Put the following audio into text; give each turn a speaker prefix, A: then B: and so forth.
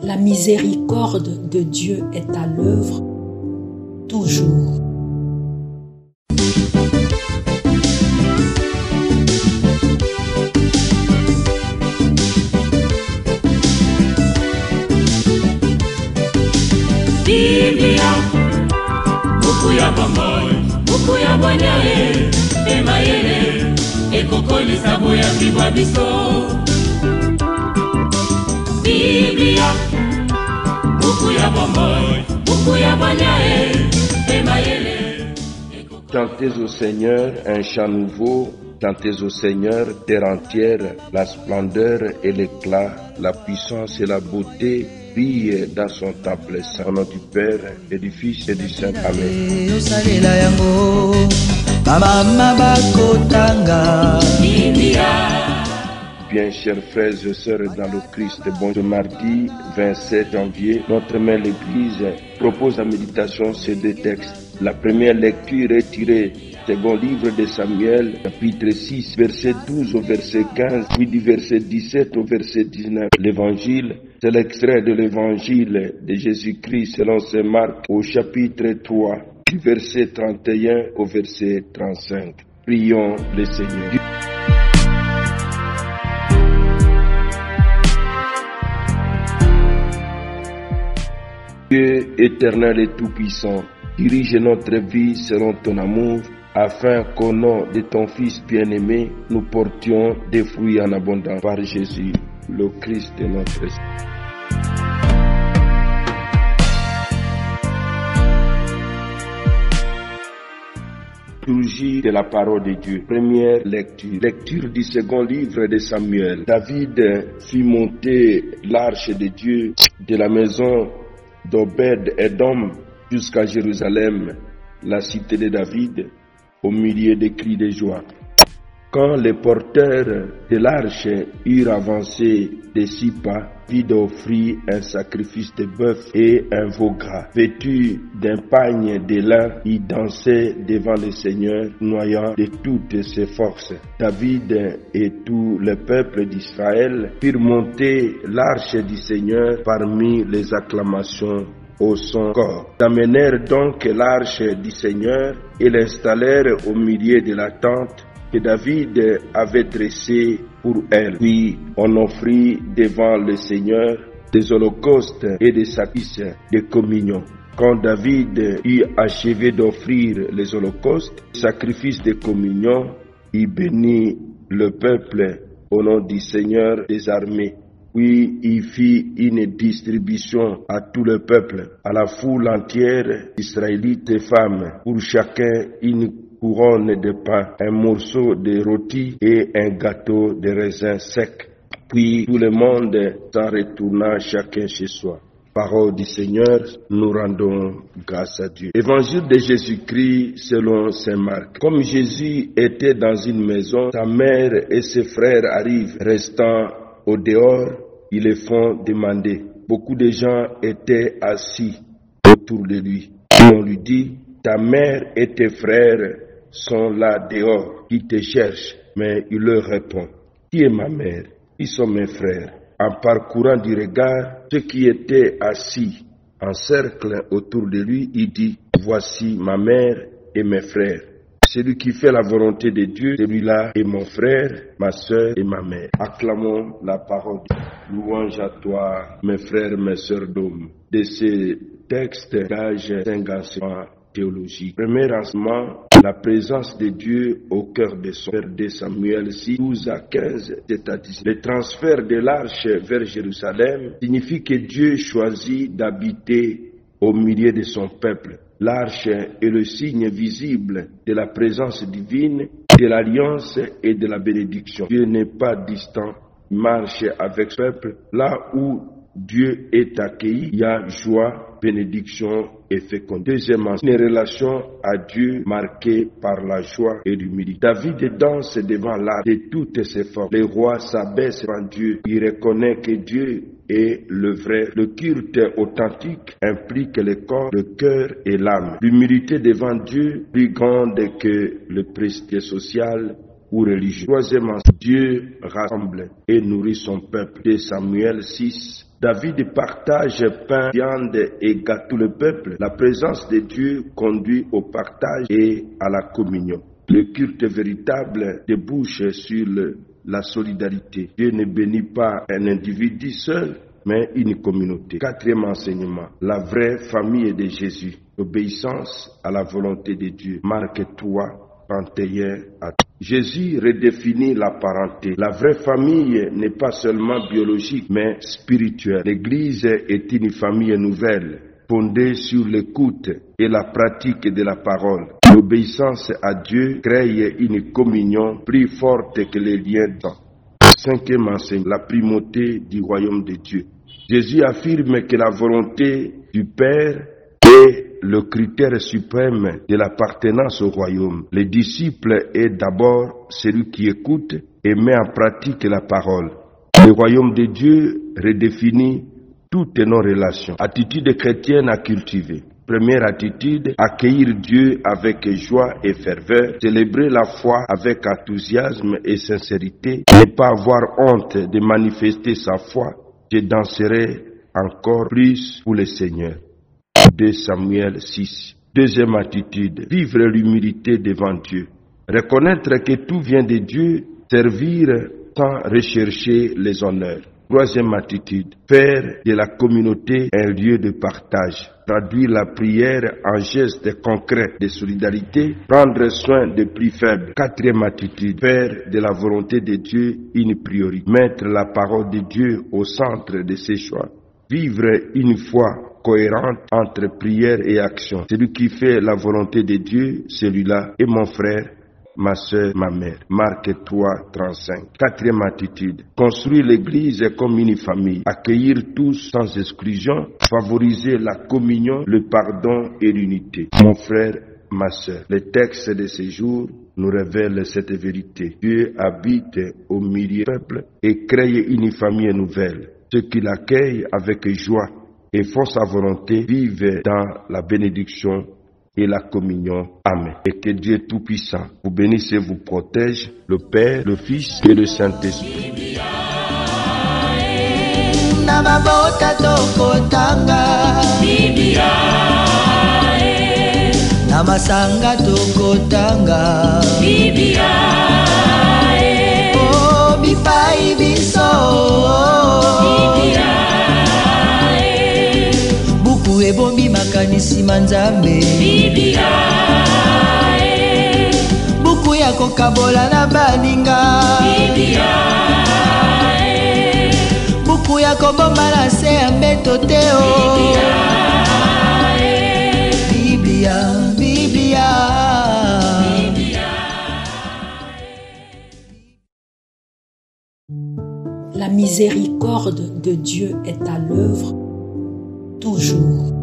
A: La miséricorde de Dieu est à l'œuvre toujours.
B: Biblia, buku ya bomoi, buku ya bonyae, emayele, ekokolisa boya bibwa biso. Biblia, buku ya bomoi, buku ya bonyae, emayele.
C: Chantez au Seigneur un chant nouveau, chantez au Seigneur terre entière, la splendeur et l'éclat, la puissance et la beauté brille dans son temple saint. Au nom du Père et du Fils et du Saint. Amen. Bien, chers frères et sœurs dans le Christ, bon, ce mardi 27 janvier, notre mère l'Église propose la méditation sur deux textes. La première lecture est tirée du second livre de Samuel, chapitre 6, verset 12 au verset 15, puis du verset 17 au verset 19. L'évangile, c'est l'extrait de l'évangile de Jésus-Christ selon saint Marc au chapitre 3, du verset 31 au verset 35. Prions le Seigneur. Dieu éternel et tout-puissant, dirige notre vie selon ton amour, afin qu'au nom de ton Fils bien-aimé, nous portions des fruits en abondance par Jésus, le Christ de notre esprit. Liturgie de la parole de Dieu. Première lecture. Lecture du second livre de Samuel. David fit monter l'arche de Dieu de la maison d'Obed-Edom jusqu'à Jérusalem, la cité de David, au milieu des cris de joie. Quand les porteurs de l'arche eurent avancé de 6 pas, David offrit un sacrifice de bœuf et un veau gras. Vêtu d'un pagne de lin, il dansait devant le Seigneur, noyant de toutes ses forces. David et tout le peuple d'Israël firent monter l'arche du Seigneur parmi les acclamations au son corps. Ils amenèrent donc l'arche du Seigneur et l'installèrent au milieu de la tente que David avait dressée pour elle. Puis on offrit devant le Seigneur des holocaustes et des sacrifices de communion. Quand David eut achevé d'offrir les holocaustes, les sacrifices de communion, il bénit le peuple au nom du Seigneur des armées. Puis il fit une distribution à tout le peuple, à la foule entière, israélites et femmes, pour chacun une couronne de pain, un morceau de rôti et un gâteau de raisin sec. Puis tout le monde s'en retourna chacun chez soi. Parole du Seigneur, nous rendons grâce à Dieu. Évangile de Jésus-Christ selon saint Marc. Comme Jésus était dans une maison, sa mère et ses frères arrivent, restant au dehors, ils les font demander. Beaucoup de gens étaient assis autour de lui. Et on lui dit, ta mère et tes frères sont là dehors, qui te cherchent. Mais il leur répond, qui est ma mère? Qui sont mes frères? En parcourant du regard ceux qui étaient assis en cercle autour de lui, il dit, voici ma mère et mes frères. Celui qui fait la volonté de Dieu, celui-là est mon frère, ma soeur et ma mère. Acclamons la parole. Louange à toi, mes frères, mes sœurs d'hommes. De ces textes d'âge d'engagement théologique. Premier enseignement, la présence de Dieu au cœur de son père de Samuel 6, 12 à 15, c'est-à-dire le transfert de l'arche vers Jérusalem signifie que Dieu choisit d'habiter au milieu de son peuple. L'arche est le signe visible de la présence divine, de l'alliance et de la bénédiction. Dieu n'est pas distant, il marche avec son peuple. Là où Dieu est accueilli, il y a joie, bénédiction et fécondité. Deuxièmement, une relation à Dieu marquée par la joie et l'humilité. David danse devant l'arche de toutes ses forces. Le roi s'abaisse devant Dieu. Il reconnaît que Dieu est le vrai. Le culte authentique implique le corps, le cœur et l'âme. L'humilité devant Dieu, plus grande que le prestige social, ou religieux. Troisièmement, Dieu rassemble et nourrit son peuple. De Samuel 6. David partage pain, viande et gâteau le peuple. La présence de Dieu conduit au partage et à la communion. Le culte véritable débouche sur la solidarité. Dieu ne bénit pas un individu seul, mais une communauté. Quatrième enseignement, la vraie famille de Jésus. Obéissance à la volonté de Dieu. Marc 3, 31 à 30. Jésus redéfinit la parenté. La vraie famille n'est pas seulement biologique, mais spirituelle. L'Église est une famille nouvelle, fondée sur l'écoute et la pratique de la parole. L'obéissance à Dieu crée une communion plus forte que les liens temps. Cinquième enseignement, la primauté du royaume de Dieu. Jésus affirme que la volonté du Père est le critère suprême de l'appartenance au royaume. Le disciple est d'abord celui qui écoute et met en pratique la parole. Le royaume de Dieu redéfinit toutes nos relations. Attitude chrétienne à cultiver. Première attitude, accueillir Dieu avec joie et ferveur, célébrer la foi avec enthousiasme et sincérité, ne pas avoir honte de manifester sa foi. Je danserai encore plus pour le Seigneur. 2 Samuel 6. Deuxième attitude, vivre l'humilité devant Dieu. Reconnaître que tout vient de Dieu, servir sans rechercher les honneurs. Troisième attitude, faire de la communauté un lieu de partage. Traduire la prière en gestes concrets de solidarité, prendre soin des plus faibles. Quatrième attitude, faire de la volonté de Dieu une priorité. Mettre la parole de Dieu au centre de ses choix. Vivre une foi cohérente entre prière et action. Celui qui fait la volonté de Dieu, celui-là est mon frère, ma soeur, ma mère. Marc 3, 35. Quatrième attitude. Construire l'église comme une famille. Accueillir tous sans exclusion. Favoriser la communion, le pardon et l'unité. Mon frère, ma soeur. Le texte de ces jours nous révèle cette vérité. Dieu habite au milieu du peuple et crée une famille nouvelle. Ceux qui l'accueillent avec joie et font sa volonté vivent dans la bénédiction et la communion. Amen. Et que Dieu Tout-Puissant vous bénisse et vous protège, le Père, le Fils et le Saint-Esprit.
D: Namasanga tokotanga oh bipai biso buku ebombi makanisi manzambe buku ya kokabola na baninga buku ya kobomba na se ya mbeto te
A: La miséricorde de Dieu est à l'œuvre toujours.